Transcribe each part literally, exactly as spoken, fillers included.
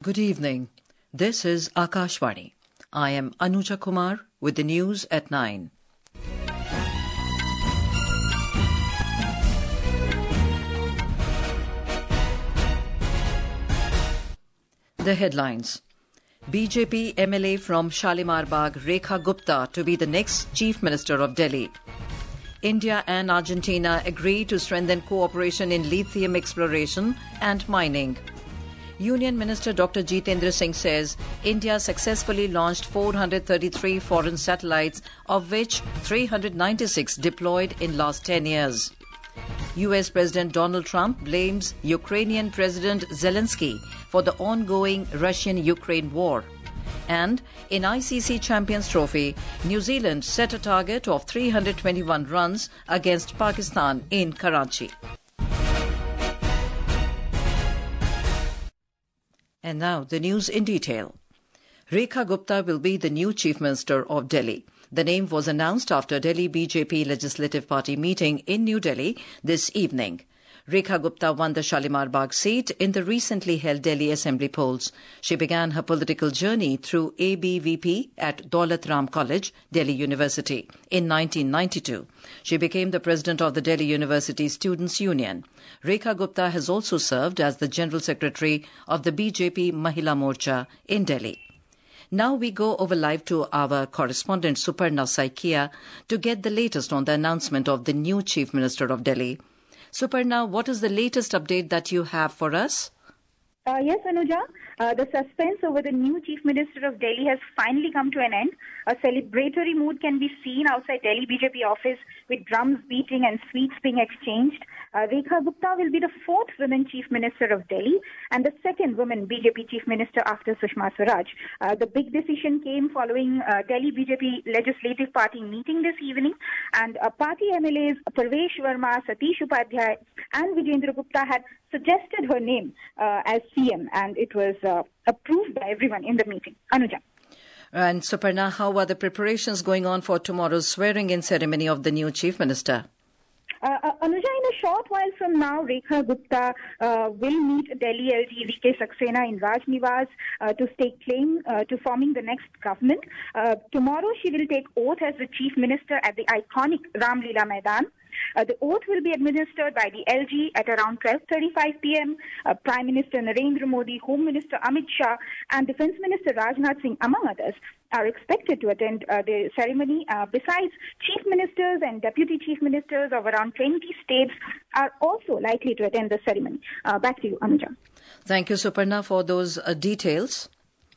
Good evening. This is Akashvani. I am Anuja Kumar with the news at nine. The headlines. B J P M L A from Shalimar Bagh, Rekha Gupta, to be the next Chief Minister of Delhi. India and Argentina agree to strengthen cooperation in lithium exploration and mining. Union Minister Doctor Jitendra Singh says India successfully launched four hundred thirty-three foreign satellites, of which three hundred ninety-six deployed in last ten years. U S President Donald Trump blames Ukrainian President Zelensky for the ongoing Russian-Ukraine war. And in I C C Champions Trophy, New Zealand set a target of three hundred twenty-one runs against Pakistan in Karachi. And now the news in detail. Rekha Gupta will be the new Chief Minister of Delhi. The name was announced after Delhi B J P Legislative Party meeting in New Delhi this evening. Rekha Gupta won the Shalimar Bagh seat in the recently held Delhi Assembly polls. She began her political journey through A B V P at Daulat Ram College, Delhi University, in nineteen ninety-two. She became the president of the Delhi University Students' Union. Rekha Gupta has also served as the General Secretary of the B J P Mahila Morcha in Delhi. Now we go over live to our correspondent Suparna Saikia to get the latest on the announcement of the new Chief Minister of Delhi. Suparna, what is the latest update that you have for us? Uh, yes, Anuja. Uh, the suspense over the new Chief Minister of Delhi has finally come to an end. A celebratory mood can be seen outside Delhi B J P office with drums beating and sweets being exchanged. Uh, Rekha Gupta will be the fourth woman Chief Minister of Delhi and the second woman B J P Chief Minister after Sushma Swaraj. Uh, the big decision came following uh, Delhi B J P Legislative Party meeting this evening, and uh, party M L As Parvesh Verma, Satish Upadhyay and Vijendra Gupta had suggested her name uh, as C M, and it was uh, approved by everyone in the meeting. Anuja. And Suparna, how are the preparations going on for tomorrow's swearing-in ceremony of the new Chief Minister? Uh, uh, Anuja, in a short while from now, Rekha Gupta uh, will meet Delhi L G V K Saxena in Raj Niwas uh, to stake claim uh, to forming the next government. Uh, tomorrow, she will take oath as the Chief Minister at the iconic Ram Leela Maidan. Uh, the oath will be administered by the L G at around twelve thirty-five p.m. Uh, Prime Minister Narendra Modi, Home Minister Amit Shah, and Defence Minister Rajnath Singh, among others, are expected to attend uh, the ceremony. Uh, besides, Chief Ministers and Deputy Chief Ministers of around twenty states are also likely to attend the ceremony. Uh, back to you, Anuja. Thank you, Suparna, for those uh, details.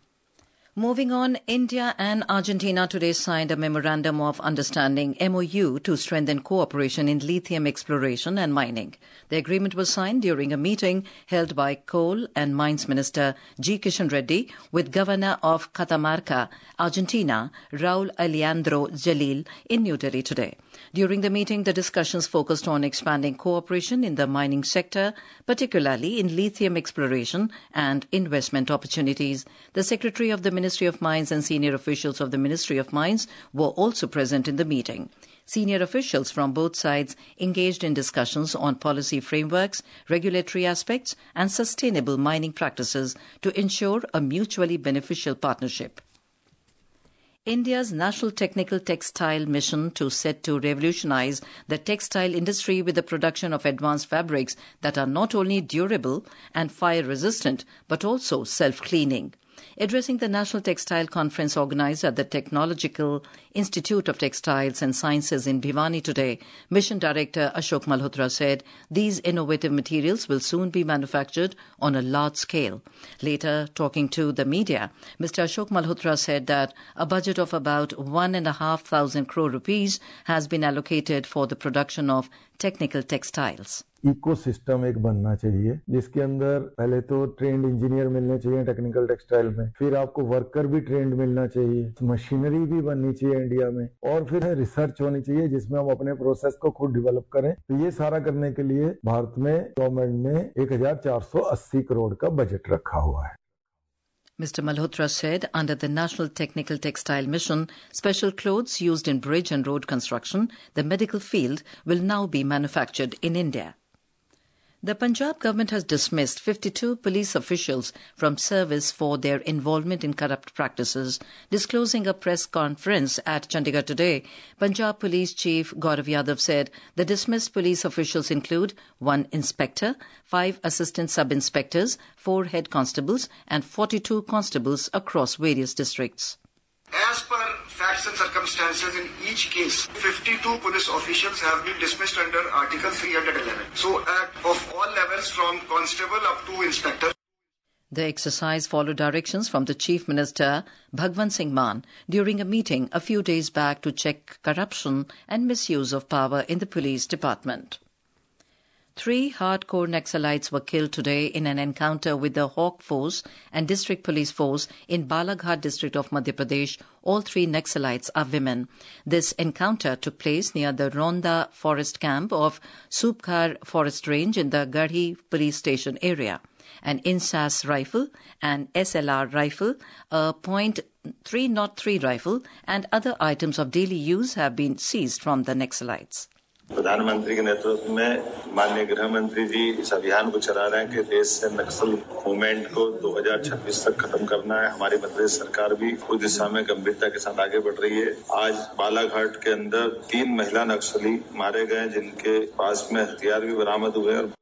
Moving on, India and Argentina today signed a Memorandum of Understanding, M O U, to strengthen cooperation in lithium exploration and mining. The agreement was signed during a meeting held by Coal and Mines Minister G. Kishan Reddy with Governor of Catamarca, Argentina, Raul Alejandro Jalil, in New Delhi today. During the meeting, the discussions focused on expanding cooperation in the mining sector, particularly in lithium exploration and investment opportunities. The Secretary of the Ministry of Mines and senior officials of the Ministry of Mines were also present in the meeting. Senior officials from both sides engaged in discussions on policy frameworks, regulatory aspects, and sustainable mining practices to ensure a mutually beneficial partnership. India's National Technical Textile Mission to set to revolutionize the textile industry with the production of advanced fabrics that are not only durable and fire-resistant but also self-cleaning. Addressing the National Textile Conference organized at the Technological Institute of Textiles and Sciences in Bhiwani today, Mission Director Ashok Malhotra said these innovative materials will soon be manufactured on a large scale. Later, talking to the media, Mister Ashok Malhotra said that a budget of about one and a half thousand crore rupees has been allocated for the production of technical textiles. Ecosystem एक बनना चाहिए जिसके अंदर पहले तो trend engineer मिलने चाहिए technical textile में, फिर आपको वर्कर भी ट्रेंड मिलना चाहिए, मशीनरी भी बननी चाहिए इंडिया में, और फिर रिसर्च होनी चाहिए जिसमें हम अपने प्रोसेस को खुद डेवलप करें। तो ये सारा करने के लिए भारत में गवर्नमेंट ने एक हजार चार सौ अस्सी करोड़ का बजट रखा हुआ है। Mister Malhotra said under the National Technical Textile Mission, special clothes used in bridge and road construction, the medical field, will now be manufactured in India. The Punjab government has dismissed fifty-two police officials from service for their involvement in corrupt practices. Disclosing a press conference at Chandigarh today, Punjab Police Chief Gaurav Yadav said the dismissed police officials include one inspector, five assistant sub-inspectors, four head constables and forty-two constables across various districts. As per facts and circumstances in each case, fifty-two police officials have been dismissed under Article three eleven. So, at, of all levels from constable up to inspector. The exercise followed directions from the Chief Minister, Bhagwant Singh Mann, during a meeting a few days back to check corruption and misuse of power in the police department. Three hardcore Naxalites were killed today in an encounter with the Hawk Force and District Police Force in Balaghat district of Madhya Pradesh. All three Naxalites are women. This encounter took place near the Ronda forest camp of Subkhar Forest Range in the Garhi police station area. An Insas rifle, an S L R rifle, a point three oh three rifle and other items of daily use have been seized from the Naxalites. प्रधानमंत्री के नेतृत्व में माननीय गृह मंत्री जी इस अभियान को चला रहे हैं कि देश से नक्सल मूवमेंट को दो हज़ार छब्बीस तक खत्म करना है। हमारी मध्य प्रदेश सरकार भी उस दिशा में गंभीरता के साथ आगे बढ़ रही है। आज बालाघाट के अंदर तीन महिला नक्सली मारे गए जिनके पास में हथियार भी बरामद हुए और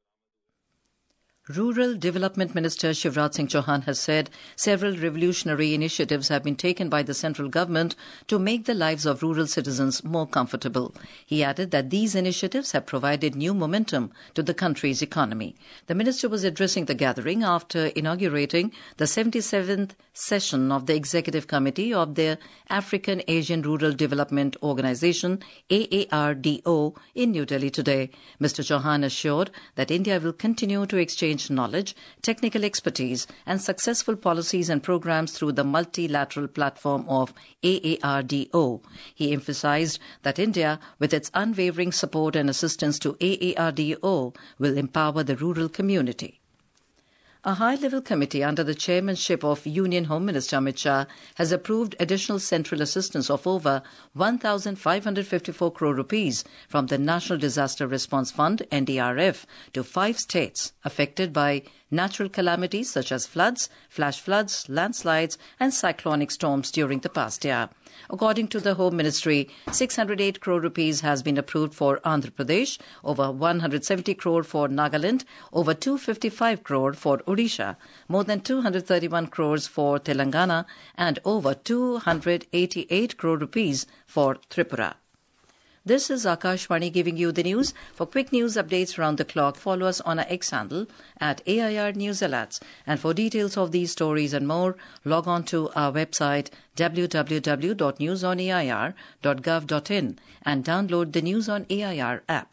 Rural Development Minister Shivraj Singh Chauhan has said several revolutionary initiatives have been taken by the central government to make the lives of rural citizens more comfortable. He added that these initiatives have provided new momentum to the country's economy. The minister was addressing the gathering after inaugurating the seventy-seventh session of the Executive Committee of the African Asian Rural Development Organization, A A R D O, in New Delhi today. Mister Chauhan assured that India will continue to exchange knowledge, technical expertise and successful policies and programs through the multilateral platform of A A R D O. He emphasized that India, with its unwavering support and assistance to A A R D O, will empower the rural community. A high-level committee under the chairmanship of Union Home Minister Amit Shah has approved additional central assistance of over one thousand five hundred fifty-four crore rupees from the National Disaster Response Fund N D R F to five states affected by natural calamities such as floods, flash floods, landslides and cyclonic storms during the past year. According to the Home Ministry, six hundred eight crore rupees has been approved for Andhra Pradesh, over one hundred seventy crore for Nagaland, over two hundred fifty-five crore for Odisha, more than two hundred thirty-one crores for Telangana and over two hundred eighty-eight crore rupees for Tripura. This is Akashvani giving you the news. For quick news updates around the clock, follow us on our X handle at A I R News Alerts. And for details of these stories and more, log on to our website w w w dot news on a i r dot gov dot in and download the News on A I R app.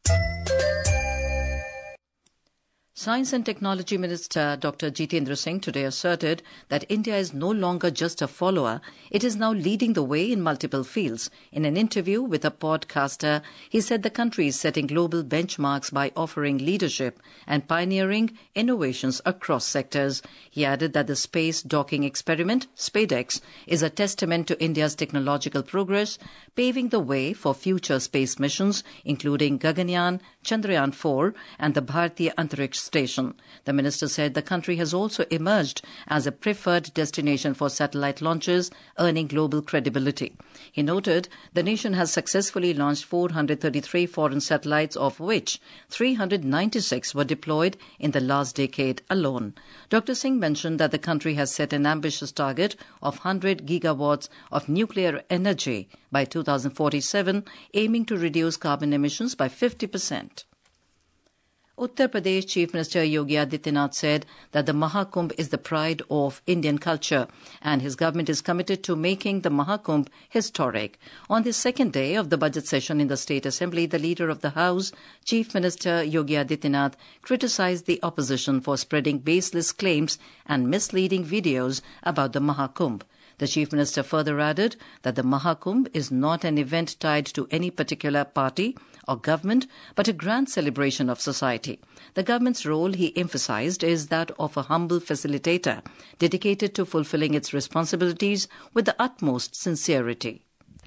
Science and Technology Minister Doctor Jitendra Singh today asserted that India is no longer just a follower, it is now leading the way in multiple fields. In an interview with a podcaster, he said the country is setting global benchmarks by offering leadership and pioneering innovations across sectors. He added that the space docking experiment, SpaceX, is a testament to India's technological progress, paving the way for future space missions, including Gaganyaan, Chandrayaan four and the Bharatiya Antariksh Station. The minister said the country has also emerged as a preferred destination for satellite launches, earning global credibility. He noted the nation has successfully launched four hundred thirty-three foreign satellites, of which three hundred ninety-six were deployed in the last decade alone. Doctor Singh mentioned that the country has set an ambitious target of one hundred gigawatts of nuclear energy by two thousand forty-seven, aiming to reduce carbon emissions by fifty percent. Uttar Pradesh Chief Minister Yogi Adityanath said that the Mahakumbh is the pride of Indian culture and his government is committed to making the Mahakumbh historic. On the second day of the budget session in the State Assembly, the Leader of the House, Chief Minister Yogi Adityanath, criticized the opposition for spreading baseless claims and misleading videos about the Mahakumbh. The Chief Minister further added that the Mahakumbh is not an event tied to any particular party or government, but a grand celebration of society. The government's role, he emphasized, is that of a humble facilitator, dedicated to fulfilling its responsibilities with the utmost sincerity.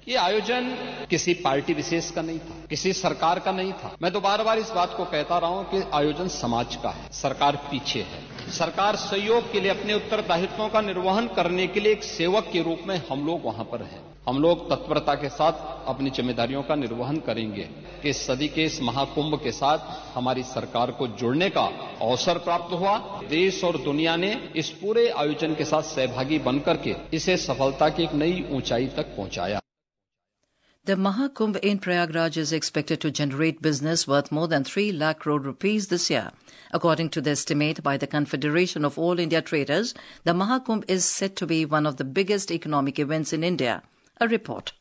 ये आयोजन किसी party विशेष का नहीं था, किसी सरकार का नहीं था। मैं तो बार बार इस बात को कहता रहा हूं कि आयोजन समाज का है, सरकार पीछे है। सरकार सहयोग के लिए अपने उत्तरदायित्वों का निर्वहन करने के लिए एक सेवक के रूप में हम लोग वहां पर हैं। हम लोग तत्परता के साथ अपनी जिम्मेदारियों का निर्वहन करेंगे कि इस सदी के इस महाकुंभ के साथ हमारी सरकार को जुड़ने का अवसर प्राप्त हुआ। देश और दुनिया ने इस पूरे आयोजन के साथ सहभागी बनकर के इसे सफलता की एक नई ऊंचाई तक पहुंचाया। The Mahakumbh in Prayagraj is expected to generate business worth more than three lakh crore rupees this year. According to the estimate by the Confederation of All India Traders, the Mahakumbh is said to be one of the biggest economic events in India. A report.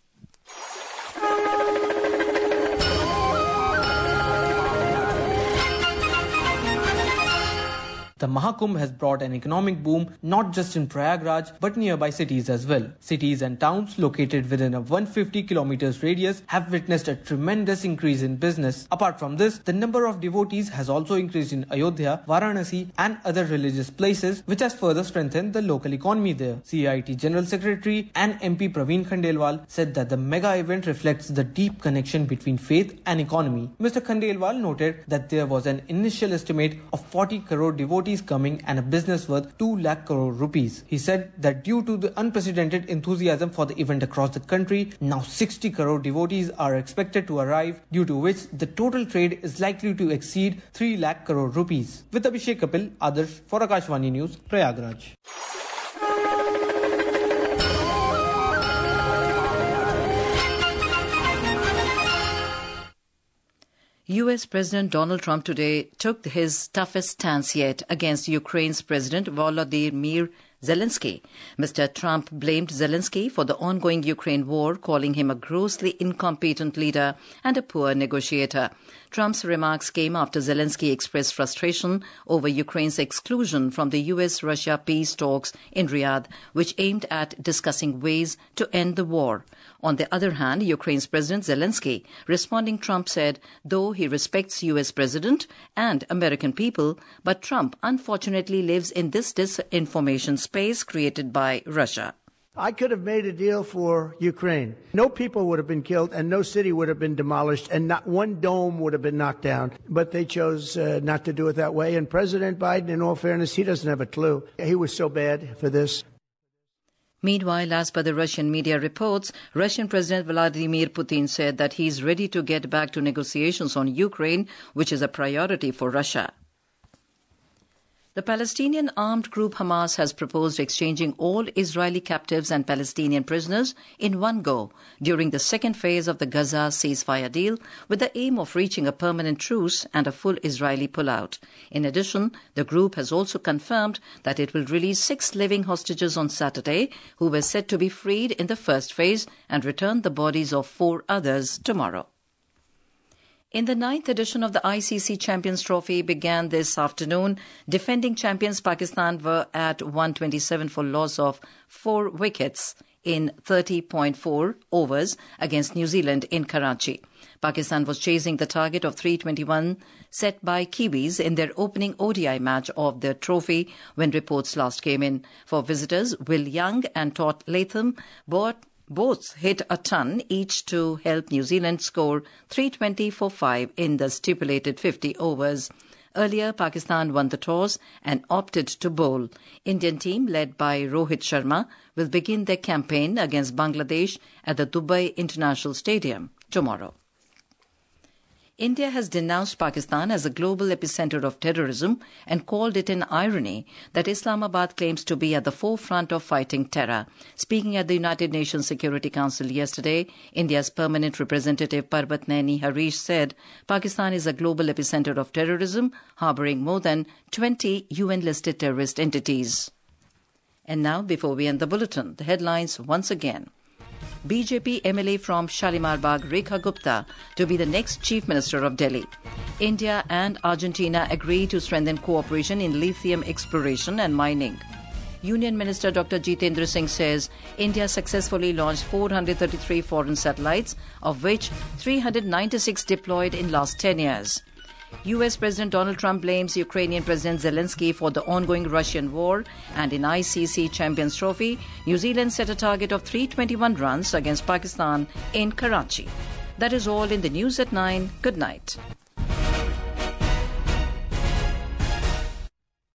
The Mahakumbh has brought an economic boom not just in Prayagraj but nearby cities as well. Cities and towns located within a one hundred fifty kilometers radius have witnessed a tremendous increase in business. Apart from this, the number of devotees has also increased in Ayodhya, Varanasi and other religious places, which has further strengthened the local economy there. C I T General Secretary and M P Praveen Khandelwal said that the mega event reflects the deep connection between faith and economy. Mister Khandelwal noted that there was an initial estimate of forty crore devotees coming and a business worth two lakh crore rupees. He said that due to the unprecedented enthusiasm for the event across the country, now sixty crore devotees are expected to arrive, due to which the total trade is likely to exceed three lakh crore rupees. With Abhishek Kapil, Adarsh for Akashvani News, Prayagraj. U S President Donald Trump today took his toughest stance yet against Ukraine's President Volodymyr Zelensky. Mister Trump blamed Zelensky for the ongoing Ukraine war, calling him a grossly incompetent leader and a poor negotiator. Trump's remarks came after Zelensky expressed frustration over Ukraine's exclusion from the U S Russia peace talks in Riyadh, which aimed at discussing ways to end the war. On the other hand, Ukraine's President Zelensky, responding, Trump said, though he respects U S President and American people, but Trump unfortunately lives in this disinformation space created by Russia. I could have made a deal for Ukraine. No people would have been killed and no city would have been demolished and not one dome would have been knocked down. But they chose uh, not to do it that way. And President Biden, in all fairness, he doesn't have a clue. He was so bad for this. Meanwhile, as per the Russian media reports, Russian President Vladimir Putin said that he is ready to get back to negotiations on Ukraine, which is a priority for Russia. The Palestinian armed group Hamas has proposed exchanging all Israeli captives and Palestinian prisoners in one go during the second phase of the Gaza ceasefire deal, with the aim of reaching a permanent truce and a full Israeli pullout. In addition, the group has also confirmed that it will release six living hostages on Saturday who were said to be freed in the first phase and return the bodies of four others tomorrow. In the ninth edition of the I C C Champions Trophy began this afternoon. Defending champions Pakistan were at one twenty-seven for loss of four wickets in thirty point four overs against New Zealand in Karachi. Pakistan was chasing the target of three twenty-one set by Kiwis in their opening O D I match of the trophy when reports last came in. For visitors, Will Young and Todd Latham bought Both hit a ton each to help New Zealand score three twenty for five in the stipulated fifty overs. Earlier, Pakistan won the toss and opted to bowl. Indian team led by Rohit Sharma will begin their campaign against Bangladesh at the Dubai International Stadium tomorrow. India has denounced Pakistan as a global epicenter of terrorism and called it an irony that Islamabad claims to be at the forefront of fighting terror. Speaking at the United Nations Security Council yesterday, India's permanent representative Parbat Naini Harish said Pakistan is a global epicenter of terrorism, harboring more than twenty U N-listed terrorist entities. And now, before we end the bulletin, the headlines once again. B J P M L A from Shalimar Bagh Rekha Gupta to be the next Chief Minister of Delhi. India and Argentina agree to strengthen cooperation in lithium exploration and mining. Union Minister Doctor Jitendra Singh says India successfully launched four hundred thirty-three foreign satellites, of which three hundred ninety-six deployed in last ten years. U S President Donald Trump blames Ukrainian President Zelensky for the ongoing Russian war. And in I C C Champions Trophy, New Zealand set a target of three hundred twenty-one runs against Pakistan in Karachi. That is all in the news at nine. Good night.